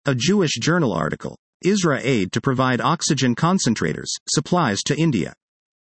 A Jewish Journal article. Israel aid to provide oxygen concentrators, supplies to India.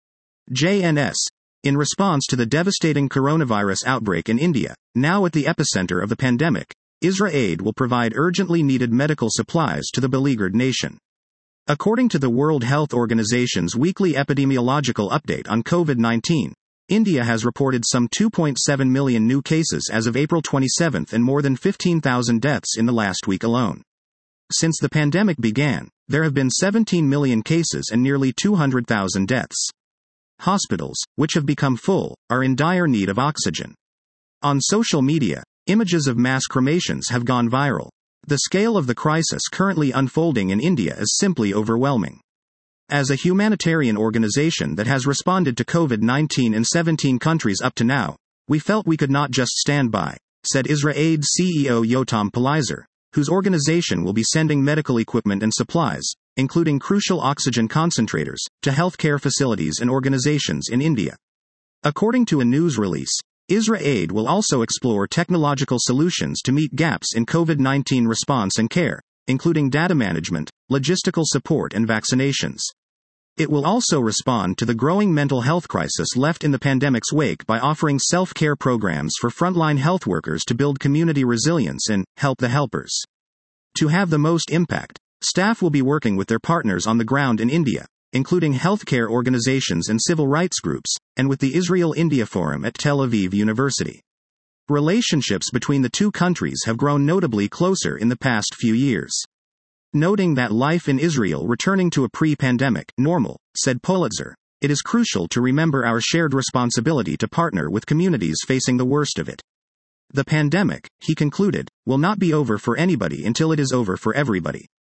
JNS. In response to the devastating coronavirus outbreak in India, now at the epicenter of the pandemic, Israel aid will provide urgently needed medical supplies to the beleaguered nation. According to the World Health Organization's weekly epidemiological update on COVID-19, India has reported some 2.7 million new cases as of April 27 and more than 15,000 deaths in the last week alone. Since the pandemic began, there have been 17 million cases and nearly 200,000 deaths. Hospitals, which have become full, are in dire need of oxygen. On social media, images of mass cremations have gone viral. The scale of the crisis currently unfolding in India is simply overwhelming. As a humanitarian organization that has responded to COVID-19 in 17 countries up to now, we felt we could not just stand by, said Israel Aid CEO Yotam Palizer, whose organization will be sending medical equipment and supplies, including crucial oxygen concentrators, to healthcare facilities and organizations in India. According to a news release, Israel Aid will also explore technological solutions to meet gaps in COVID-19 response and care, including data management, logistical support and vaccinations. It will also respond to the growing mental health crisis left in the pandemic's wake by offering self-care programs for frontline health workers to build community resilience and help the helpers. To have the most impact, staff will be working with their partners on the ground in India, including healthcare organizations and civil rights groups, and with the Israel-India Forum at Tel Aviv University. Relationships between the two countries have grown notably closer in the past few years. Noting that life in Israel returning to a pre-pandemic normal, said Palizer, it is crucial to remember our shared responsibility to partner with communities facing the worst of it. The pandemic, he concluded, will not be over for anybody until it is over for everybody.